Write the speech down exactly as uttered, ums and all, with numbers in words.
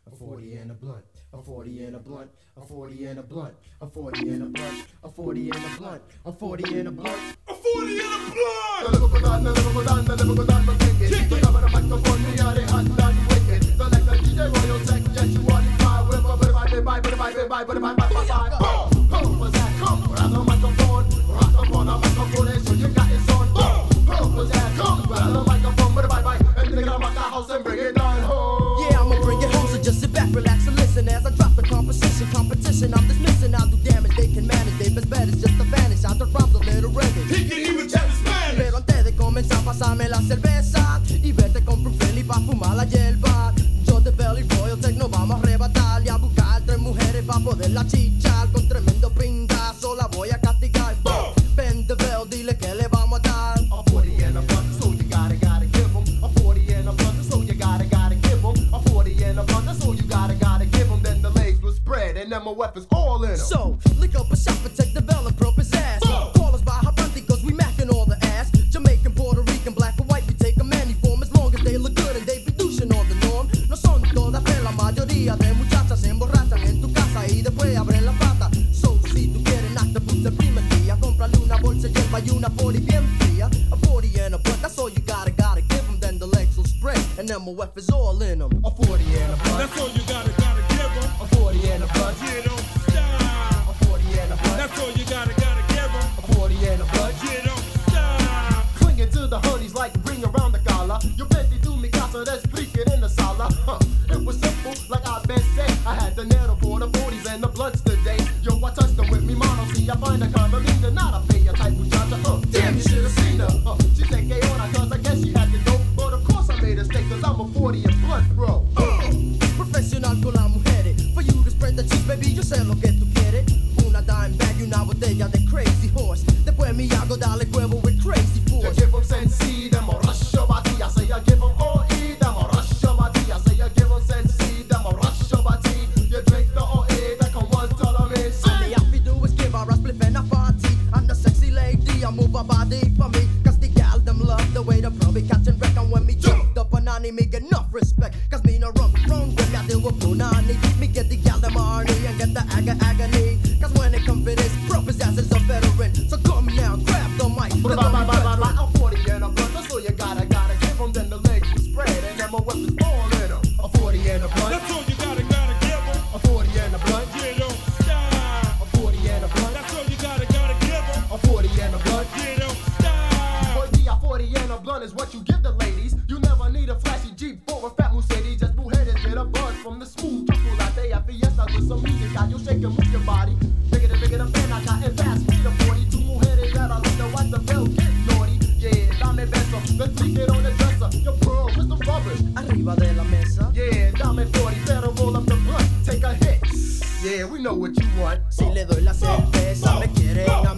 a forty and a blunt, a forty and a blunt, a forty and a blunt, a forty and a blunt, a forty and a blunt, a forty and a blunt, a forty and a blunt. The Liverpool done, the Liverpool done, the Liverpool done, but kick it. The cover the microphone, we are the hot done wicked. Select the D J Royal Tech, yes you are the fire with a bit of bye, bit bye, bit bye, bit bye, bit bye, bye, bye, bye. Boom, boom, was that? Come, grab the microphone, rock up on the microphone, and so you got it on. Boom, boom, was that? Come, grab the microphone, bit bye, bye, and nigga rock the house and bring it down home. Yeah, I'ma bring it home, so just sit back, relax and listen as I drop the composition. Competition, I'm dismissing. I'll do damage, they can manage. They best bet is just to vanish. Out the rhymes a little reggae. He can even chat Spanish. Pero antes de comenzar, pasame la cerveza y vete con Friendly pa' fumar la hierba. Yo de Belly Royal Tech nos vamos a arrebatar y a buscar tres mujeres pa' poderla chichar. Con tremendo pingazo la voy a castigar. Boom, Pendevel, dile que le vamos a dar. A forty and a blunt, so you gotta, gotta give 'em. A forty and a blunt, so you gotta, gotta give 'em. A forty and a blunt, so you gotta, gotta give 'em. Then the legs will spread and then my weapons all in 'em. So, lick up a shot for Tech Develop, probe his ass. Boom. Call us by Habanti, cause we mackin' all the ass. Jamaican, Puerto Rican, black or white, we take 'em any form as long as they look good and they be douching on the norm. No son todas, pero la mayoría de muchachas se emborrachan en tu casa y después abren la pata. So, si tú quieres nacta, pues el primer día, cómprale una bolsa hierba y una forty bien fría. A forty and a blunt, that's all you gotta, gotta give 'em. Then the legs will spread and M O F is all in 'em. A forty and a blunt, That's all you gotta, gotta give him. a forty and a blunt, Yeah, don't stop. a forty and a blunt, That's all you gotta, gotta give him. a forty and a blunt. Yeah, don't stop. Clinging to the hoodies like ring around the collar. Yo venti tu mi casa, let's freak it in the sala. Huh. It was simple, like I been said. I had the nettle for the forties and the blunts today. Yo, I touched them with me mono. See, I find a condoleezza, not a player type muchacha. Uh, damn, you should've seen her. Uh, she said, "K on her, cause I guess she had to go." But of course I made a mistake, cause I'm a forty and blunt, bro. Uh. Profesional con las mujeres. For you to spread the cheese, baby, yo sé lo que tú quieres. Una dime bag y una botella de Crazy Horse. Después me hago darle huevo with Crazy You Force. give 'em sensi, them a rush your body. I say you give 'em O E, them a rush your body. I say you give 'em sensi, them a rush your body. You drink the O E, that come one tell 'em it's All they have to do is give her a spliff and a party. And the sexy lady, I move her body for me. Cause the gal them love the way the probably catch and wreck. And when me jump up on Annie, me get enough respect. Cause me no run wrong when I deal with Punani. Me get the gal them horny and get the aga agony. Cause when it comes to this, prop his ass is a veteran. So come now, grab the mic. Bye, bye, bye, bye, bye. A forty and a blunt, that's all you gotta, gotta give 'em. Then the legs will spread and then my weapons all in 'em. A forty and a blunt, That's all you gotta, gotta give him. a forty and a blunt, Yeah, don't stop. a forty and a blunt, That's all you gotta, gotta give him. a forty and a blunt. Yeah, don't stop. But yeah, a forty and a blunt is what you give the ladies. You never need a flashy Jeep for a fat Mercedes. Just bullheaded, get a buzz from the smooth truffle latte at Fiesta with some music. Got you shake and move your body. Bigger than bigger than fan, I got and pass me the forty-two mujeres that I like to watch the bell get naughty. Yeah, dame beso, let's freak it on the dresser. Your pearl, where's the rubbish? Arriba de la mesa. Yeah, dame forty, better roll up the blunt, take a hit. Yeah, we know what you want. Si le doy la cerveza, me quieren a